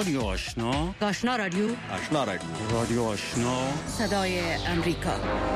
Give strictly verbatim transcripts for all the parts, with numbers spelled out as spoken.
رادیو آشنا، آشنا رادیو، آشنا رادیو، رادیو آشنا، صدای امریکا.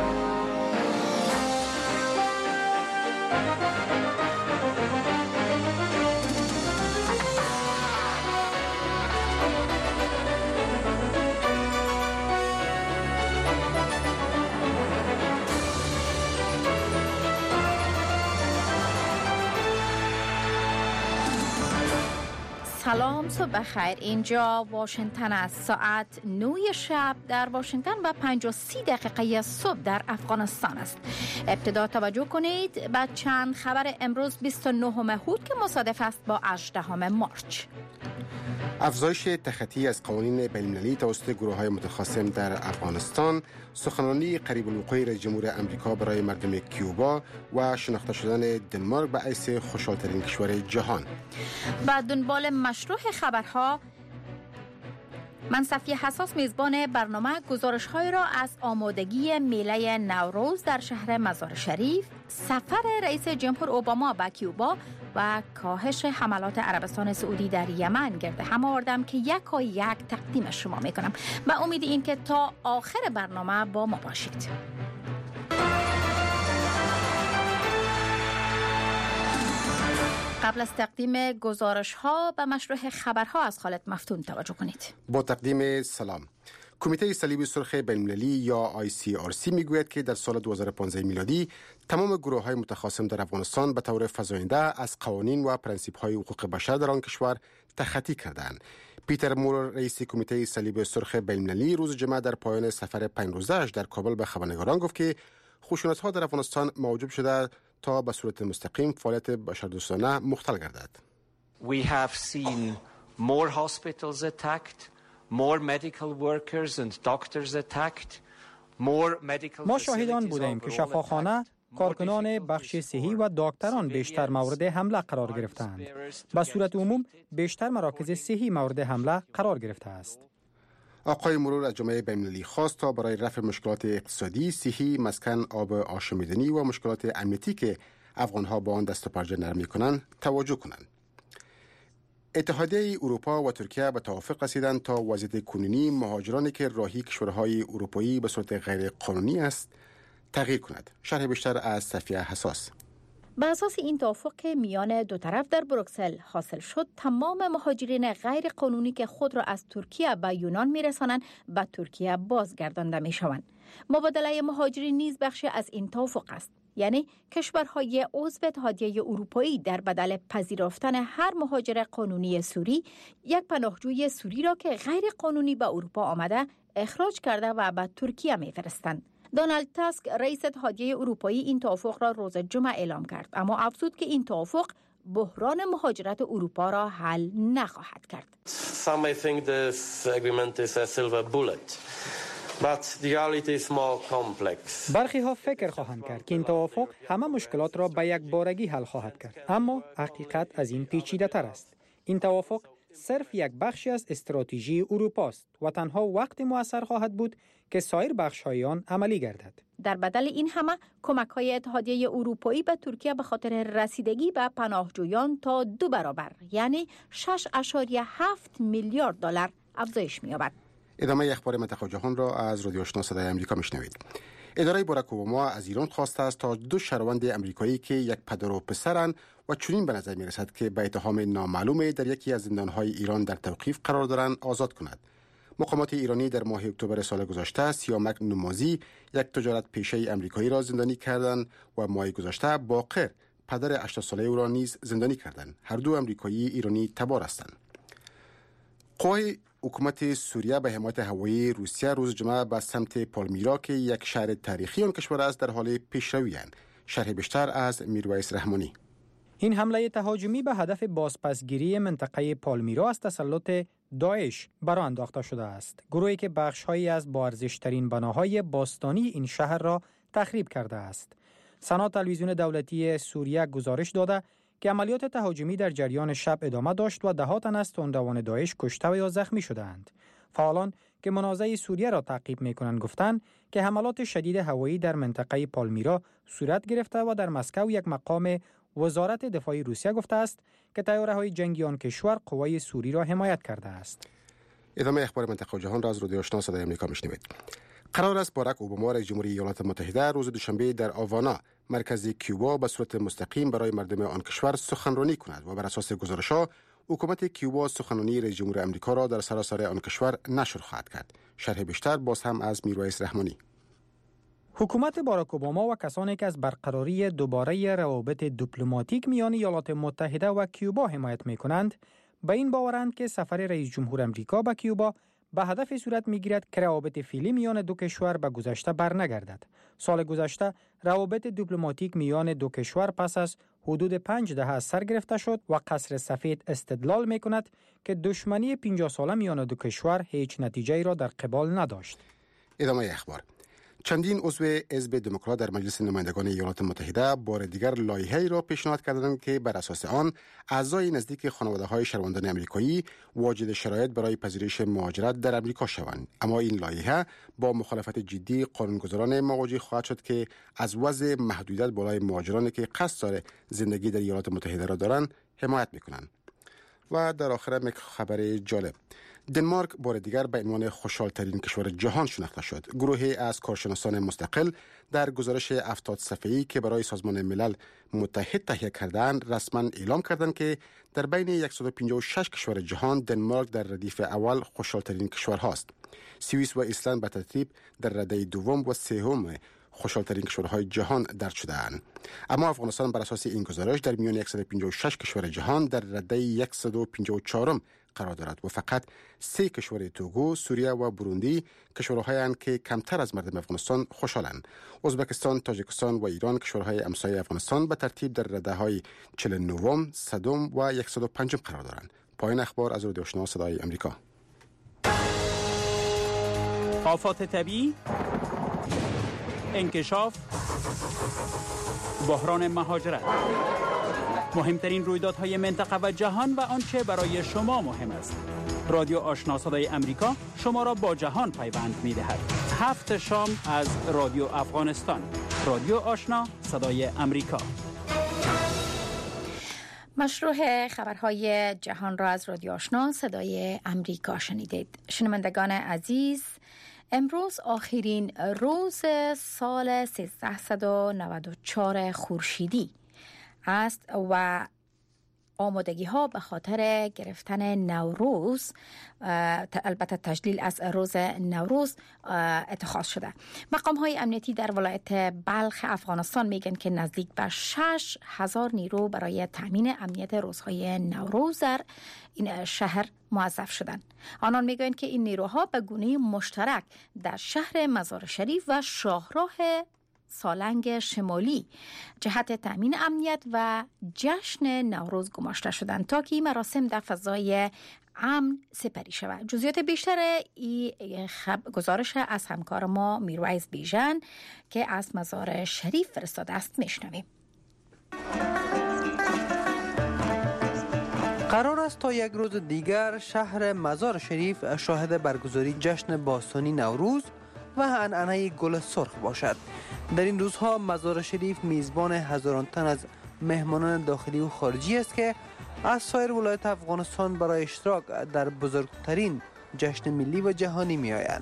سلام، صبح بخیر. اینجا واشنگتن است. ساعت نه شب در واشنگتن و پنج و سی دقیقه صبح در افغانستان است. ابتدا توجه کنید به چند خبر امروز بیست و نهم هود که مصادف است با هجدهم مارچ. افزایش تخطی از قوانین بین‌المللی توسط گروه‌های متخاصم در افغانستان، سخنرانی قریب الوقوع رئیس جمهور آمریکا برای مردم کیوبا و شناخته شدن دنمارک به حیث خوشحال‌ترین کشور جهان. با دنبال مشروع خبرها، من صفیه حساس میزبان برنامه گزارش‌های را از آمادگی میله نوروز در شهر مزار شریف، سفر رئیس جمهور اوباما به کیوبا و کاهش حملات عربستان سعودی در یمن گرد هم آوردم که یک و یک تقدیم شما میکنم. به امید این که تا آخر برنامه با ما باشید. قبل از تقدیم گزارش ها به مشروع خبرها از خالد مفتون توجه کنید. با تقدیم سلام. کمیته صلیب سرخ بین‌المللی یا آی سی آر سی میگوید که در سال دو هزار و پانزده میلادی تمام گروه‌های متخاصم در افغانستان به طور فزاینده از قوانین و پرنسیپ‌های حقوق بشر در آن کشور تخطی کردند. پیتر مور، رئیس کمیته صلیب سرخ بین‌المللی، روز جمعه در پایان سفر پنج روزه‌اش در کابل به خبرنگاران گفت که خشونت‌ها در افغانستان موجب شده تا به صورت مستقیم فعالیت بشردوستانه مختل گردد. We have seen more hospitals attacked, more medical workers and doctors attacked, more medical ما شاهدان بودیم که شفاخانه، کارکنان بخش صحی و دکتران بیشتر مورد حمله قرار گرفتند. به صورت عموم بیشتر مراکز صحی مورد حمله قرار گرفته است. آقای مرور از جامعه بین‌المللی خواست تا برای رفع مشکلات اقتصادی، صحی، مسکن، آب آشامیدنی و مشکلات امنیتی که افغان‌ها با آن دست و پنجه نرم می‌کنند توجه کنند. اتحادیه اروپا و ترکیه به توافق رسیدند تا وضعیت کنونی مهاجرانی که راهی کشورهای اروپایی به صورت غیر قانونی است تغییر کند. شرح بیشتر از صفیه حساس. بر اساس این توافق که میان دو طرف در بروکسل حاصل شد، تمام مهاجرین غیر قانونی که خود را از ترکیه به یونان میرسانند به ترکیه بازگردانده میشوند. مبادله مهاجرین نیز بخشی از این توافق است. یعنی کشورهای عضو اتحادیه اروپایی در بدل پذیرفتن هر مهاجر قانونی سوری، یک پناهجوی سوری را که غیر قانونی به اروپا آمده اخراج کرده و به ترکیه میفرستند. دونالد تاسک، رئیس اتحادیه اروپایی، این توافق را روز جمعه اعلام کرد، اما افزود که این توافق بحران مهاجرت اروپا را حل نخواهد کرد. Some may think this agreement is a silver bullet. But the reality is more complex. برخی ها فکر خواهند کرد که این توافق همه مشکلات را به یک بارگی حل خواهد کرد، اما حقیقت از این پیچیده تر است. این توافق صرف یک بخشی از استراتژی اروپا است و تنها وقت مؤثر خواهد بود که سایر بخش‌های آن عملی گردد. در بدل این همه کمک‌های اتحادیه اروپایی به ترکیه به خاطر رسیدگی به پناهجویان تا دو برابر، یعنی شش ممیز هفت میلیارد دلار افزایش می‌یابد. ادامه اخبار منطقه جهان را از رادیو آشنا صدای آمریکا میشنوید. اداره باراک اوباما از ایران خواسته است تا دو شهروند آمریکایی که یک پدر و پسرند و چنین به نظر میرسد که به اتهام نامعلوم در یکی از زندانهای ایران در توقیف قرار دارند آزاد کند. مقامات ایرانی در ماه اکتبر سال گذشته سیامک نمازی، یک تجارت پیشه آمریکایی را زندانی کردند و ماه گذشته باقر، پدر هشتاد ساله او را نیز زندانی کردند. هر دو آمریکایی ایرانی تبار هستند. قوای حکومت سوریه به حمایت هوایی روسیه روز جمعه به سمت پالمیرا که یک شهر تاریخی آن کشور است در حال پیشروی اند. شرح بیشتر از میرویس رحمانی. این حمله تهاجمی به هدف بازپسگیری منطقه پالمیرا از تسلط داعش برآ انداخته شده است. گروهی که بخش‌هایی از با ارزش‌ترین بناهای باستانی این شهر را تخریب کرده است. سنا تلویزیون دولتی سوریه گزارش داده که عملیات تهاجمی در جریان شب ادامه داشت و ده‌ها تن از تندروان داعش کشته و یا زخمی شدند. فعالان که منازعه سوریه را تعقیب می‌کنند گفتند که حملات شدید هوایی در منطقه پالمیرا صورت گرفته و در مسکو یک مقام وزارت دفاع روسیه گفته است که طیاره‌های جنگی آن کشور قوای سوری را حمایت کرده است. ادامه اخبار منطقه و جهان را از رادیو آشنا صدای آمریکا میشنوید. قرار است باراک اوباما رئیس جمهوری ایالات متحده روز دوشنبه در آوانا مرکز کیوبا به صورت مستقیم برای مردم آن کشور سخنرانی کند و بر اساس گزارش‌ها حکومت کیوبا سخنرانی رئیس جمهور آمریکا را در سراسر آن کشور نشر خواهد کرد. شرح بیشتر باز هم از میرویس رحمانی. حکومت باراک اوباما و کسانی که از برقراری دوباره روابط دیپلماتیک میان ایالات متحده و کیوبا حمایت می‌کنند، به این باورند که سفر رئیس جمهور آمریکا به کیوبا به هدف صورت می‌گیرد که روابط فعلی میان دو کشور به گذشته برنگردد. سال گذشته روابط دیپلماتیک میان دو کشور پس از حدود پنج دهه از سر گرفته شد و قصر سفید استدلال می‌کند که دشمنی پنجاه ساله میان دو کشور هیچ نتیجه‌ای را در قبال نداشت. ادامه اخبار. چندین عضو حزب دموکرات در مجلس نمایندگان ایالات متحده بار دیگر لایحه‌ای را پیشنهاد کردند که بر اساس آن اعضای نزدیک خانواده‌های شهروندان آمریکایی واجد شرایط برای پذیرش مهاجرت در آمریکا شوند. اما این لایحه با مخالفت جدی قانونگذاران مواجه خواهد شد که از وضع محدودیت بالای مهاجرانی که قصد داره زندگی در ایالات متحده را دارند حمایت می‌کنند. و در آخر یک خبر جالب. دنمارک بار دیگر به عنوان خوشحال‌ترین کشور جهان شناخته شد. گروهی از کارشناسان مستقل در گزارش هفتاد صفحه‌ای که برای سازمان ملل متحد تهیه کردند رسما اعلام کردند که در بین صد و پنجاه و شش کشور جهان دنمارک در ردیف اول خوشحال‌ترین کشورهاست. سوئیس و ایسلند به ترتیب در رده دوم و سوم خوشحال‌ترین کشورهای جهان درج شده‌اند. اما افغانستان بر اساس این گزارش در میان صد و پنجاه و شش کشور جهان در رده صد و پنجاه و چهار قرار دارد و فقط سه کشور توگو، سوریه و بروندی کشورهایی هستند که کمتر از مردم افغانستان خوشحالند. ازبکستان، تاجیکستان و ایران کشورهای همسایه افغانستان به ترتیب در رده‌های چهل و نه، صد و صد و پنج قرار دارند. پایان اخبار از رادیو آشنا صدای آمریکا. آفات طبیعی، انکشاف، بحران مهاجرت، مهمترین رویدادهای منطقه و جهان و آنچه برای شما مهم است. رادیو آشنا صدای آمریکا شما را با جهان پیوند می‌دهد. هفت شام از رادیو افغانستان. رادیو آشنا صدای آمریکا. مشروع خبرهای جهان را از رادیو آشنا صدای آمریکا شنیدید. شنوندگان عزیز، امروز آخرین روز سال سیزده نود و چهار خورشیدی است و آمادگی ها به خاطر گرفتن نوروز، البته تجلیل از روز نوروز اتخاذ شده. مقام های امنیتی در ولایت بلخ افغانستان میگن که نزدیک به شش هزار نیرو برای تامین امنیت روزهای نوروز در این شهر موظف شدند. آنان میگن که این نیروها به گونه مشترک در شهر مزار شریف و شاهراه سالنگ شمالی جهت تامین امنیت و جشن نوروز گماشته شدند تا که این مراسم در فضای امن سپری شود. جزئیات بیشتر این گزارش از همکار ما میرویس بیژن که از مزار شریف فرستاده است میشنویم. قرار است تا یک روز دیگر شهر مزار شریف شاهد برگزاری جشن باستانی نوروز و عنعنه گل سرخ باشد. در این روزها مزار شریف میزبان هزاران تن از مهمانان داخلی و خارجی است که از سایر ولایات افغانستان برای اشتراک در بزرگترین جشن ملی و جهانی می آیند.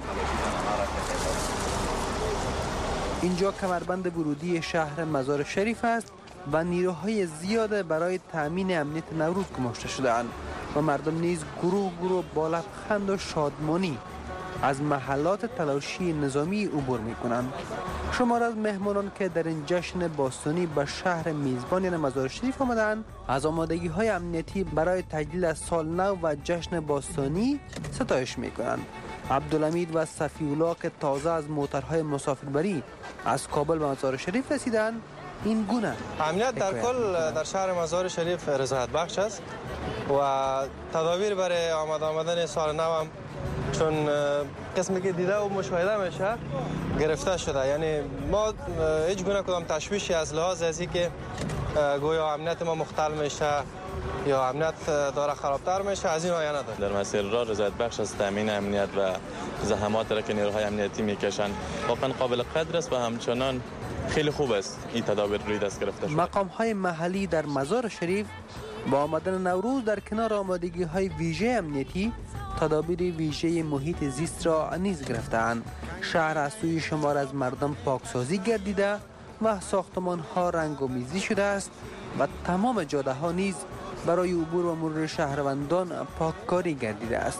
اینجا کمربند ورودی شهر مزار شریف است و نیروهای زیاد برای تأمین امنیت نوروز گماشته شده‌اند و مردم نیز گروه گروه با لبخند و شادمانی از محلات تلاشی نظامی عبور می کنند. شمار از مهمانان که در این جشن باستانی به شهر میزبان یعنی مزار شریف آمدند از آمادگی های امنیتی برای تجلیل از سال نو و جشن باستانی ستایش می کنند. عبدالحمید و صفی‌الله که تازه از موترهای مسافربری از کابل به مزار شریف رسیدند این گونه امنیت در کل در شهر مزار شریف رضایت بخش است و تدابیر برای آمد آمدن سال نو هم چون قسمی که دیده و مشاهده میشه گرفته شده. یعنی ما هیچ گونه کدام تشویشی از لحاظ از اینکه گویا امنیت ما مختل میشه یا امنیت داره خرابتر میشه از این آیه نداره. در مسیر راه رضایت بخش از تامین امنیت و زحمات را که نیروهای امنیتی میکشن واقعا قابل قدر است و همچنان خیلی خوب است این تدابیر روی دست گرفته شده. مقام های محلی در مزار شریف با آمدن نوروز در کنار آمادگی های ویژه امنیتی تدابیر ویژه محیط زیست را نیز گرفتند. شهر از سوی شمار از مردم پاکسازی گردیده و ساختمان ها رنگ و میزی شده است و تمام جاده ها نیز برای عبور و مرور شهروندان پاککاری گردیده است.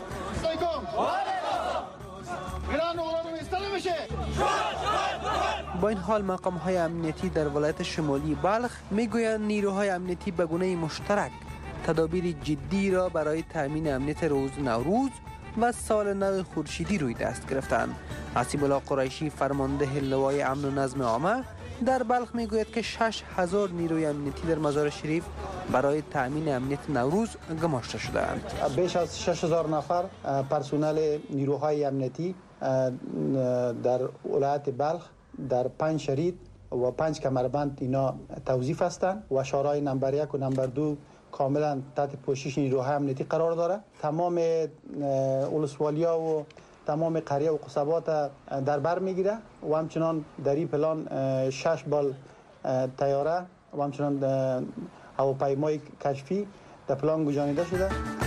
با این حال مقام های امنیتی در ولایت شمالی بلخ میگویند نیروهای امنیتی به گونه مشترک تدابیر جدی را برای تامین امنیت روز نوروز و سال نو خورشیدی روی دست گرفتند. حسیب الله قریشی فرمانده لوای امن و نظم عامه در بلخ میگوید که شش هزار نیروی امنیتی در مزار شریف برای تامین امنیت نوروز گماشته شده‌اند. بیش از شش هزار نفر پرسنل نیروهای امنیتی در ولایت بلخ در پنج شرید و پنج کمربند اینا توظیف هستند و شورای نمبر یک و نمبر دو کاملا تحت پوشش نیروهای امنیتی قرار داره. تمام ولسوالیا و تمام قریه و قصبات در بر میگیره و همچنان در این پلان شش بال طیاره و همچنان هواپیمای کشفی در پلان گذاشته شده.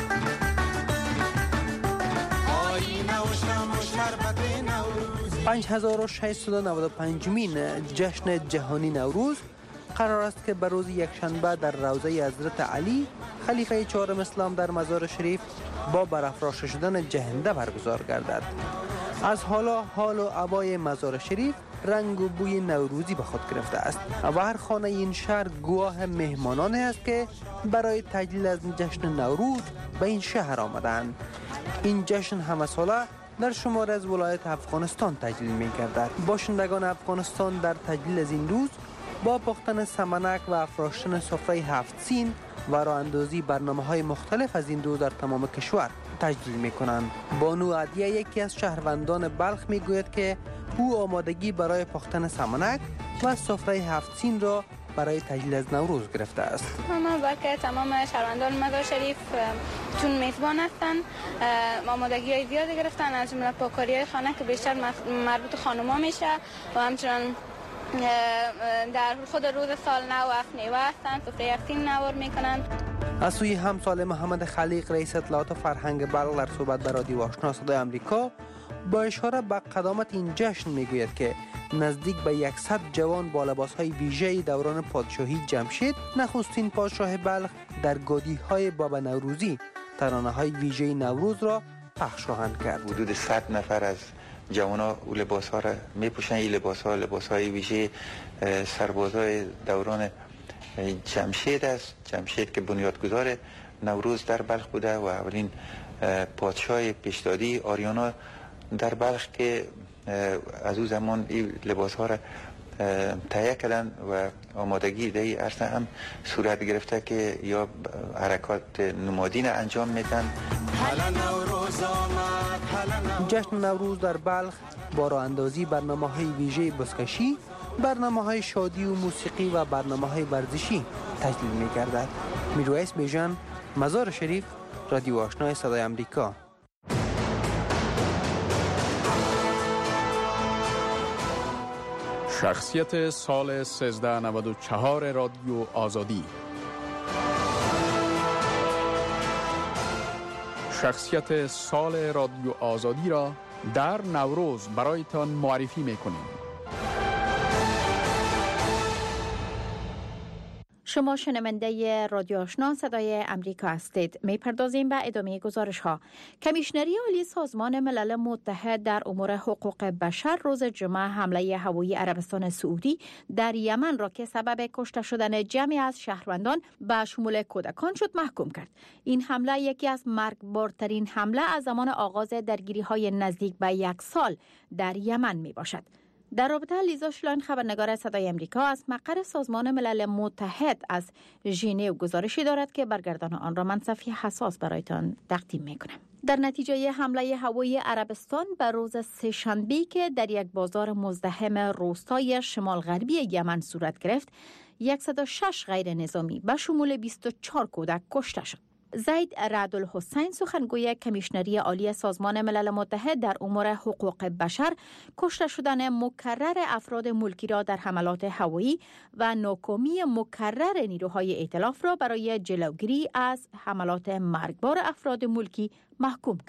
پنج هزار و ششصد و نود و پنجمین جشن جهانی نوروز قرار است که به روز یکشنبه در روضه حضرت علی خلیفه چهارم اسلام در مزار شریف با برافراشته شدن جهنده برگزار گردد. از حالا حال و هوای مزار شریف رنگ و بوی نوروزی به خود گرفته است و هر خانه این شهر گواه مهمانانی است که برای تجلیل از جشن نوروز به این شهر آمدند. این جشن همه ساله در شمار از ولایت افغانستان تجلیل می گردد. باشندگان افغانستان در تجلیل از این روز با پختن سمنک و افراشتن سفره هفت سین و راه اندازی برنامه‌های مختلف از این روز در تمام کشور تجلیل می کنند. بانو عدیه یکی از شهروندان بلخ می گوید که او آمادگی برای پختن سمنک و سفره هفت سین را برای تجلیل از نوروز گرفته است. ما بلکه تمام شهروندان مزار شریف چون میزبان هستند آمادگی های زیاد گرفتن، از جمله پاککاری های خانه که بیشتر مربوط خانوما میشه و همچنان در خود روز سال نو افنیوه هستند، سفره هفت سین نوار میکنند. از سوی همسال محمد خلیق رئیس اطلاعات فرهنگ بلخ در صحبت با رادیو آشنا صدای آمریکا با اشاره به قدامت این جشن میگوید که نزدیک به صد جوان با لباس‌های ویژه‌ای دوران پادشاهی جمشید نخستین پادشاه بلخ در گودی‌های بابا نوروزی ترانه‌های ویژه نوروز را پخش خواهند کرد. حدود صد نفر از جوان‌ها او لباس‌ها را می‌پوشند. این لباس‌ها لباس‌های ویژه سربازای دوران جمشید است. جمشید که بنیادگذار نوروز در بلخ بوده و اولین پادشاه پیشدادی آریانا در بلخ که از او زمان این لباس ها را تهیه کردن و آمادگی در این عرصه هم صورت گرفته که یا حرکات نمادین انجام میدن. جشن نوروز در بلخ با راه اندازی برنامه های ویژه بزکشی، برنامه های شادی و موسیقی و برنامه های ورزشی تجلیل می گردد. میرویس بیژن، مزار شریف، رادیو آشنا صدای آمریکا. شخصیت سال سیزده نود و چهار رادیو آزادی. شخصیت سال رادیو آزادی را در نوروز برایتان معرفی می‌کنیم. شما شنونده رادیو آشنا صدای امریکا هستید. میپردازیم به ادامه گزارش ها. کمیشنری عالی سازمان ملل متحد در امور حقوق بشر روز جمعه حمله هوایی عربستان سعودی در یمن را که سبب کشته شدن جمعی از شهروندان به شمول کودکان شد محکوم کرد. این حمله یکی از مرگبارترین حمله از زمان آغاز درگیری های نزدیک به یک سال در یمن می باشد. در رابطه لیزا شلاین خبرنگار صدای امریکا از مقر سازمان ملل متحد از ژنو گزارشی دارد که برگردان آن را من صفحه حساس برایتان تقدیم میکنم. در نتیجه حمله هوایی عربستان به روز سه‌شنبه که در یک بازار مزدحم روستای شمال غربی یمن صورت گرفت، صد و شش غیر نظامی به شمول بیست و چهار کودک کشته شد. زید رعدالحسین سخنگوی کمیشنری عالی سازمان ملل متحد در امور حقوق بشر کشته شدن مکرر افراد ملکی را در حملات هوایی و ناکامی مکرر نیروهای ائتلاف را برای جلوگیری از حملات مرگبار افراد ملکی محکوم کرد.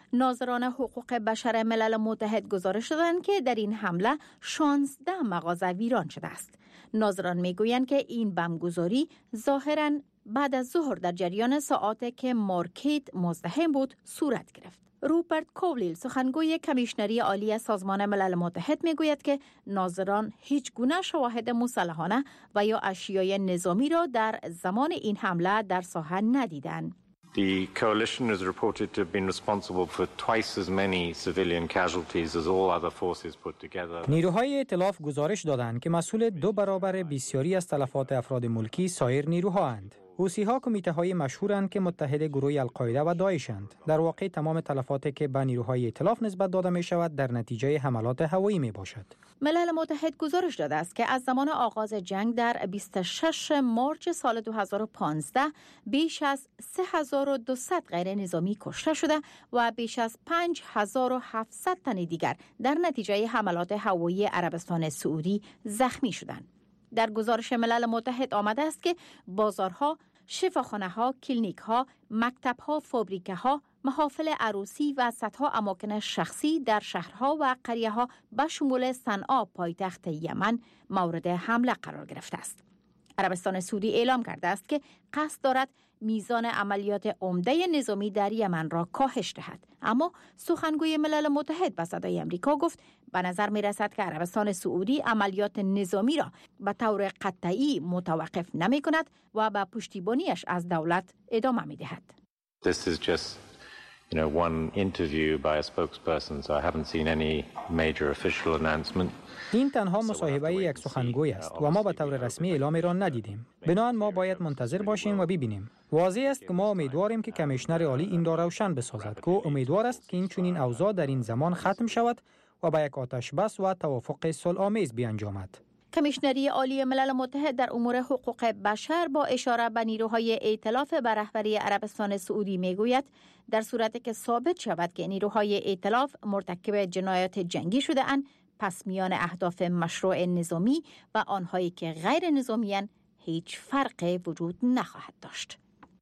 ناظران حقوق بشر ملل متحد گزارش دادند که در این حمله شانزده مغازه ویران شده است. ناظران میگویند که این بمبگذاری ظاهراً بعد از ظهر در جریان ساعاتی که مارکت مزدحم بود صورت گرفت. روپرت کولیل سخنگوی کمیشنری عالی سازمان ملل متحد میگوید که ناظران هیچ گونه شواهد مسلحانه و یا اشیای نظامی را در زمان این حمله در ساحه ندیدند. The coalition is reported to have been responsible for twice as many civilian casualties as all other forces put together. نیروهای ائتلاف گزارش دادند که مسئول دو برابر بسیاری از تلفات افراد ملکی سایر نیروها اند. حوثی‌ها کمیته‌های مشهورند که متحد گروه القاعده و داعشند. در واقع تمام تلفاتی که به نیروهای ائتلاف نسبت داده می‌شود در نتیجه حملات هوایی میباشد. ملل متحد گزارش داده است که از زمان آغاز جنگ در بیست و شش مارس سال دو هزار و پانزده بیش از سه هزار و دویست غیر نظامی کشته شده و بیش از پنج هزار و هفتصد تن دیگر در نتیجه حملات هوایی عربستان سعودی زخمی شدند. در گزارش ملل متحد آمده است که بازارها، شفاخانه‌ها، کلینیک‌ها، مکتب‌ها، فابریکه‌ها، محافل عروسی و صدها اماکن شخصی در شهرها و قریه‌ها به شمول صنعا پایتخت یمن مورد حمله قرار گرفته است. عربستان سعودی اعلام کرده است که قصد دارد میزان عملیات عمده نظامی در یمن را کاهش دهد، اما سخنگوی ملل متحد به صدای امریکا گفت به نظر می رسد که عربستان سعودی عملیات نظامی را به طور قطعی متوقف نمی کند و به پشتیبانیش از دولت ادامه می دهد. This is just you know one interview by a spokesperson, so I haven't seen any major official announcement. این تنها مصاحبه یک سخنگوی است و ما به طور رسمی اعلام را ندیدیم. بنابراین ما باید منتظر باشیم و ببینیم. واضح است که ما امیدواریم که کمیشنر عالی این را روشن بسازد که امیدوار است که این چنین اوضاع در این زمان ختم شود و به یک آتش بس و توافق صلح‌آمیز بیانجامد. کمیشنری عالی ملل متحد در امور حقوق بشر با اشاره به نیروهای ائتلاف به رهبری عربستان سعودی میگوید در صورتی که ثابت شود که نیروهای ائتلاف مرتکب جنایات جنگی شده اند، پس میان اهداف مشروع نظامی و آنهایی که غیر نظامی‌اند هیچ فرقی وجود نخواهد داشت.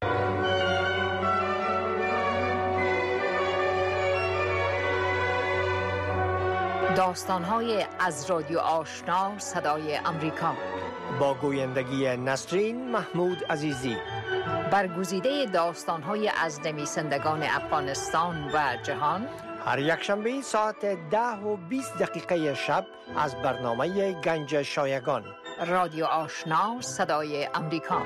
داستان‌های از رادیو آشنا صدای امریکا با گویندگی نسرین محمود عزیزی. برگزیده داستان‌های از نویسندگان افغانستان و جهان هر یک شنبه ساعت ده و بیست دقیقه شب از برنامه گنج شایگان. رادیو آشنا صدای امریکا.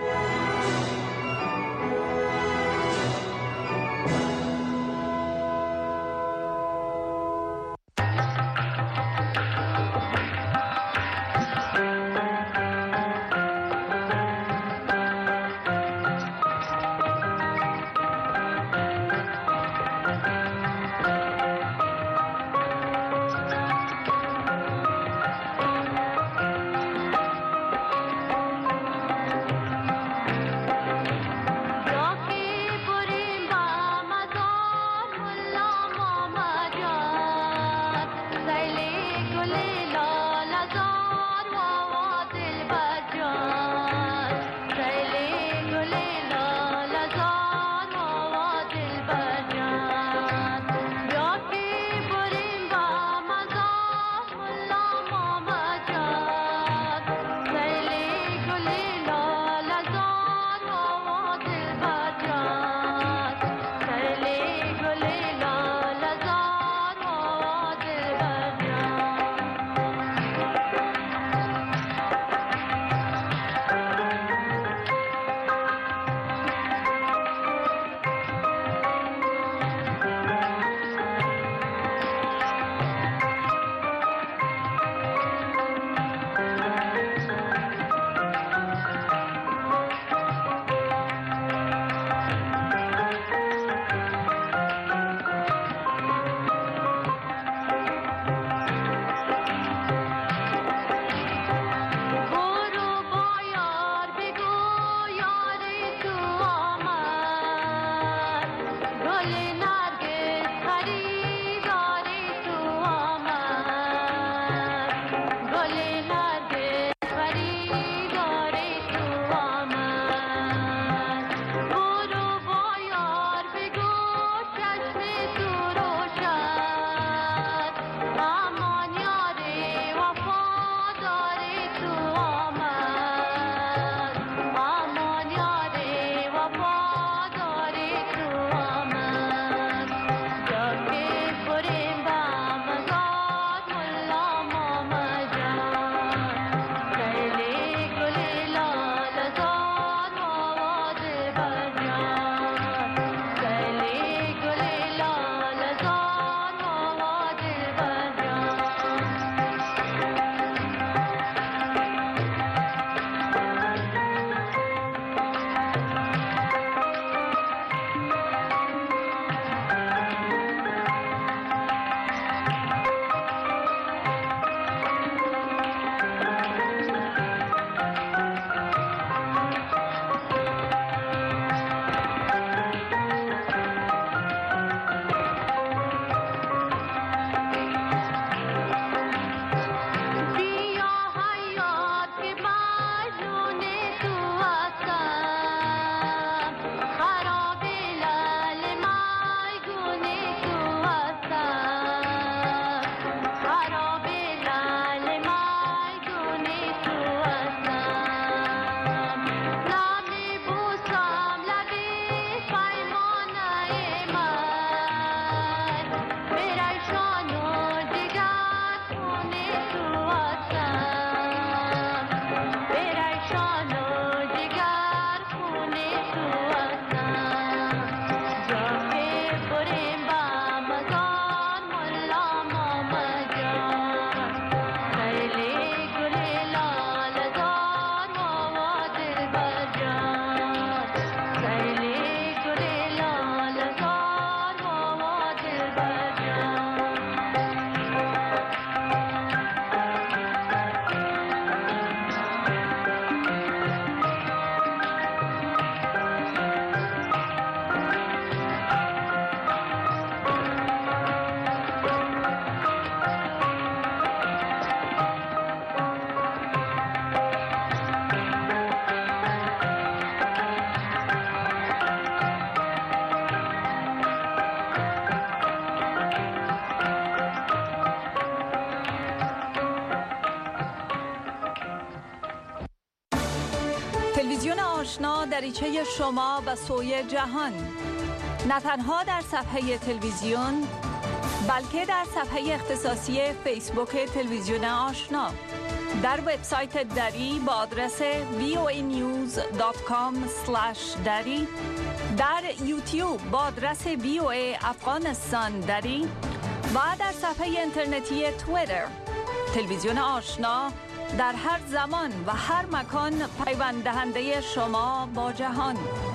تلویزیون آشنا دریچه شما به سوی جهان، نه تنها در صفحه تلویزیون بلکه در صفحه اختصاصی فیسبوک تلویزیون آشنا، در وبسایت دری با آدرس وی او ای نیوز دات کام اسلش دری، در یوتیوب با آدرس وی او ای افغانستان دری و در صفحه اینترنتی توییتر. تلویزیون آشنا در هر زمان و هر مکان پیوند دهنده شما با جهان.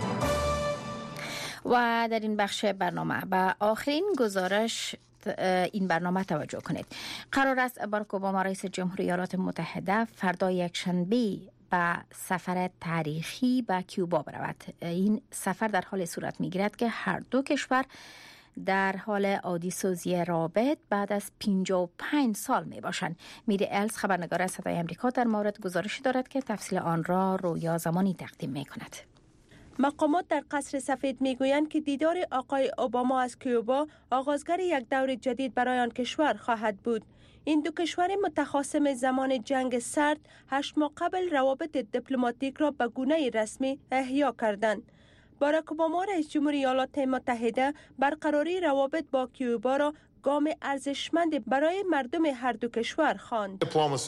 و در این بخش برنامه به آخرین گزارش این برنامه توجه کنید. قرار است باراک اوباما رئیس جمهوری ایالات متحده فردا یکشنبه به سفر تاریخی به کیوبا برود. این سفر در حال صورت می‌گیرد که هر دو کشور در حال عادی سازی رابط بعد از پنجاه و پنج سال می باشند. میری الز خبرنگار صدای آمریکا در مورد گزارشی دارد که تفصیل آن را رویا زمانی تقدیم می کند. مقامات در قصر سفید میگویند که دیدار آقای اوباما از کیوبا آغازگر یک دور جدید برای آن کشور خواهد بود. این دو کشور متخاصم زمان جنگ سرد هشت ماه قبل روابط دیپلماتیک را به گونه رسمی احیا کردند. باراک اوباما رئیس جمهوری ایالات متحده برقراری روابط با کیوبا را گام ارزشمند برای مردم هر دو کشور خواند.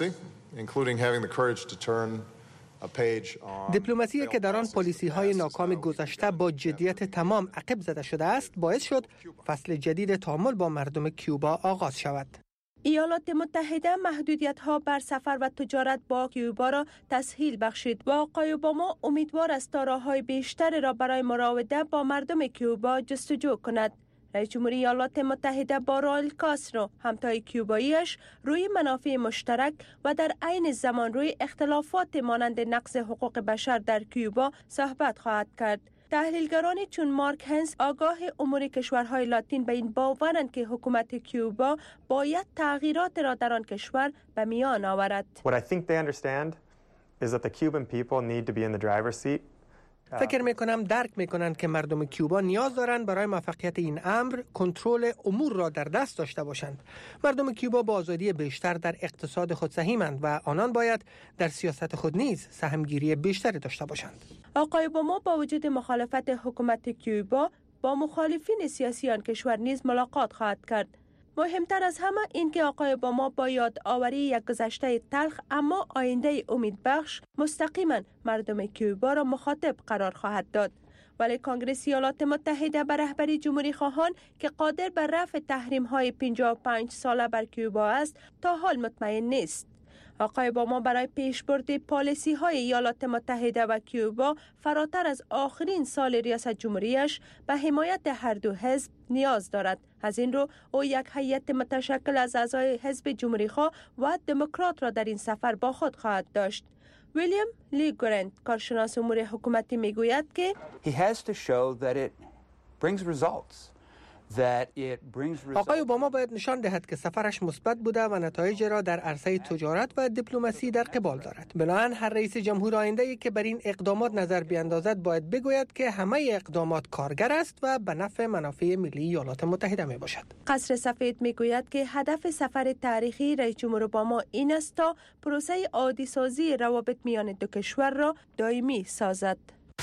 دیپلماسی که در آن پالیسی‌های ناکام گذشته با جدیت تمام عقب زده شده است باعث شد فصل جدید تعامل با مردم کیوبا آغاز شود. ایالات متحده محدودیت‌ها بر سفر و تجارت با کیوبا را تسهیل بخشید و آقای اوباما امیدوار است تا راه‌های بیشتر را برای مراوده با مردم کیوبا جستجو کند. رئیس جمهوری ایالات متحده با راول کاسترو همتای کیوباییش روی منافع مشترک و در عین زمان روی اختلافات مانند نقض حقوق بشر در کیوبا صحبت خواهد کرد. تحلیلگرانی چون مارک هنس آگاه امور کشورهای لاتین به این باورند که حکومت کیوبا باید تغییرات را در آن کشور به میان آورد. What I think they understand is that the Cuban people need to be in the driver's seat. فکر میکنم درک میکنند که مردم کیوبا نیاز دارند برای موفقیت این امر کنترل امور را در دست داشته باشند. مردم کیوبا با آزادی بیشتر در اقتصاد خود سهیمند و آنان باید در سیاست خود نیز سهمگیری بیشتری داشته باشند. آقای اوباما با وجود مخالفت حکومت کیوبا با مخالفین سیاسی آن کشور نیز ملاقات خواهد کرد. مهمتر از همه این که آقای اوباما با یادآوری یک گذشته تلخ اما آینده امیدبخش مستقیما مردم کیوبا را مخاطب قرار خواهد داد. ولی کنگره ایالات متحده به رهبری جمهوری خواهان که قادر بر رفع تحریم های پنجاه و پنج ساله بر کیوبا است تا حال مطمئن نیست. آقای اوباما برای پیشبرد پالیسی های ایالات متحده و کیوبا فراتر از آخرین سال ریاست جمهوریش به حمایت هر دو حزب نیاز دارد. از این رو او یک هیئت متشکل از اعضای حزب جمهوری‌خواه و دموکرات را در این سفر با خود خواهد داشت. ویلیام لی گورنت کارشناس امور حکومتی میگوید که He has to show that it brings results. آقای اوباما باید نشان دهد که سفرش مثبت بوده و نتایج را در عرصه تجارت و دیپلماسی در قبال دارد. بنابراین هر رئیس جمهور آینده‌ای که بر این اقدامات نظر بیاندازد باید بگوید که همه اقدامات کارگر است و به نفع منافع ملی ایالات متحده می باشد. قصر سفید میگوید که هدف سفر تاریخی رئیس جمهور اوباما این است تا پروسه عادی سازی روابط میان دو کشور را دائمی سازد.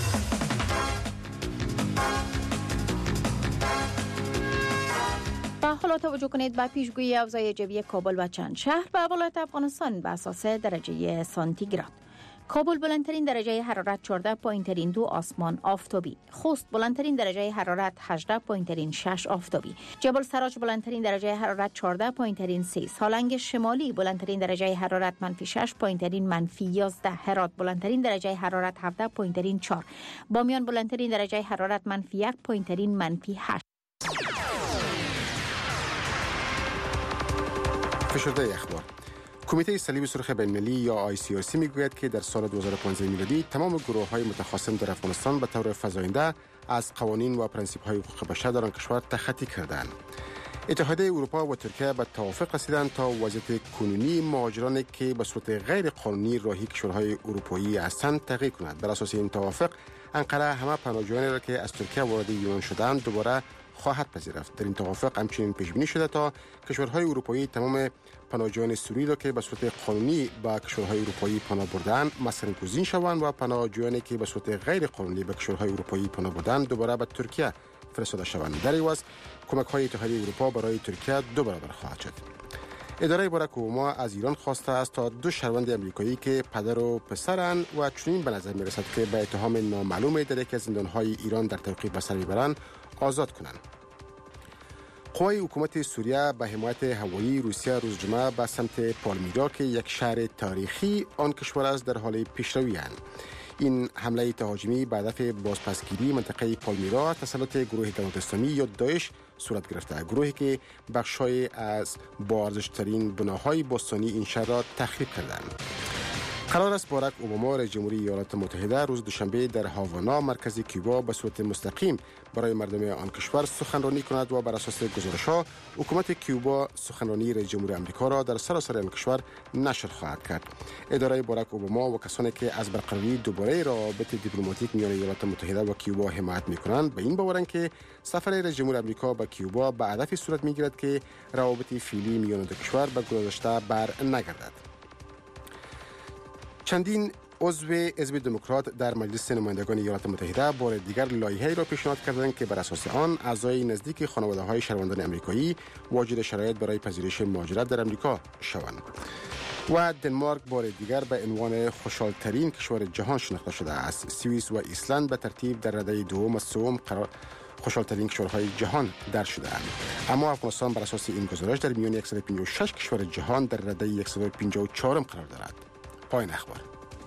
و حالا توجه کنید به پیشگویی افزایش جوی کابل و چند شهر به ولایت افغانستان به اساس درجه سانتیگراد. کابل بلندترین درجه حرارت چهارده پایین‌ترین دو آسمان آفتابی، خوست بلندترین درجه حرارت هجده پایین‌ترین شش آفتابی، جبل سراج بلندترین درجه حرارت چهارده پایین‌ترین سه، سالنگ شمالی بلندترین درجه حرارت منفی شش پایین‌ترین منفی یازده، هرات بلندترین درجه حرارت هفده پایین‌ترین چهار، بامیان بلندترین درجه حرارت منفی یک پایین‌ترین منفی هشت. فشرده اخبار. کمیته صلیب سرخ بین‌المللی یا آی سی آر سی میگوید که در سال دو هزار و پانزده میلادی تمام گروه‌های متخاصم در افغانستان به طور فزاینده از قوانین و پرانسیپ‌های حقوق بشر در آن کشور تخطی کردند. اتحادیه اروپا و ترکیه به توافق رسیدند تا وضعیت کنونی مهاجرانی که به صورت غیر قانونی راهی کشورهای اروپایی هستند تغییر کند. بر اساس این توافق انقره همه پناهجویانی را که از ترکیه وارد یونان شدند دوباره خواهد پذیرفت. در این توافق همچنین پیش بینی شده تا کشورهای اروپایی تمام پناهجویان سوری را که به صورت قانونی با کشورهای اروپایی پناه بردند مسکن گزین شوند و پناهجویانی که به صورت غیر قانونی به کشورهای اروپایی پناه بردند دوباره به ترکیه فرستاده شوند. در عوض کمک‌های اتحادیه اروپا برای ترکیه دو برابر خواهد شد. اداره باراک اوباما از ایران خواسته است تا دو شهروند امریکایی که پدر و پسرند و چنین به نظر می‌رسد که به اتهام نامعلوم در یکی از زندان‌های ایران در توقیف به سر می‌برند آزاد کنند. قوای حکومت سوریه به حمایت هوایی روسیه روز جمعه به سمت پالمیرا که یک شهر تاریخی آن کشور است در حال پیشروی اند. این حمله تهاجمی به هدف بازپسگیری منطقه پالمیرا تسلط گروه دولت اسلامی یا داعش صورت گرفته، گروهی که بخشای از با ارزش‌ترین بناهای باستانی این شهر را تخریب کردند. قرار است باراک اوباما رئیس جمهوری ایالات متحده روز دوشنبه در هاوانا مرکز کیوبا به صورت مستقیم برای مردم آن کشور سخنرانی کند و بر اساس گزارش‌ها حکومت کیوبا سخنرانی رئیس جمهور آمریکا را در سراسر آن کشور نشر خواهد کرد. اداره باراک اوباما و کسانی که از برقراری دوباره روابط دیپلماتیک میان ایالات متحده و کیوبا حمایت می‌کنند به این باورند که سفر رئیس جمهور آمریکا به کیوبا به هدف صورت می‌گیرد که روابط فعلی میان دو کشور به گذشته بر نگردد. چندین عضو حزب دموکرات در مجلس نمایندگان ایالات متحده بار دیگر لایحه‌ای را پیشنهاد کردند که بر اساس آن اعضای نزدیک خانواده‌های شهروندان آمریکایی واجد شرایط برای پذیرش مهاجرت در آمریکا شوند. و دنمارک بار دیگر به عنوان خوشحال‌ترین کشور جهان شناخته شده است. سوئیس و ایسلند به ترتیب در رده دوم و سوم قرار خوشحال‌ترین کشورهای جهان در شده‌اند. اما افغانستان بر اساس این گزارش در میان صد و پنجاه و شش کشور جهان در رده صد و پنجاه و چهار قرار دارد. پایان اخبار.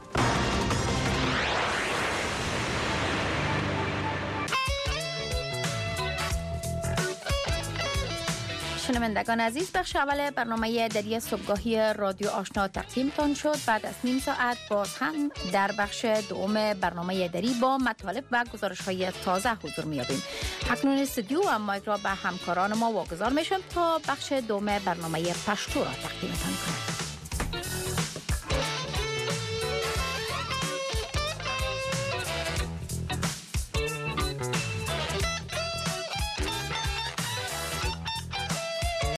شنوندگان عزیز، بخش اول برنامه دری صبحگاهی رادیو آشنا تقدیمتان شد. بعد از نیم ساعت باز هم در بخش دوم برنامه دری با مطالب و گزارش‌های تازه حضور می‌یابیم. اکنون استودیو و مایک را به همکاران ما واگذار می‌شم تا بخش دوم برنامه پشتو را تقدیمتان کنم.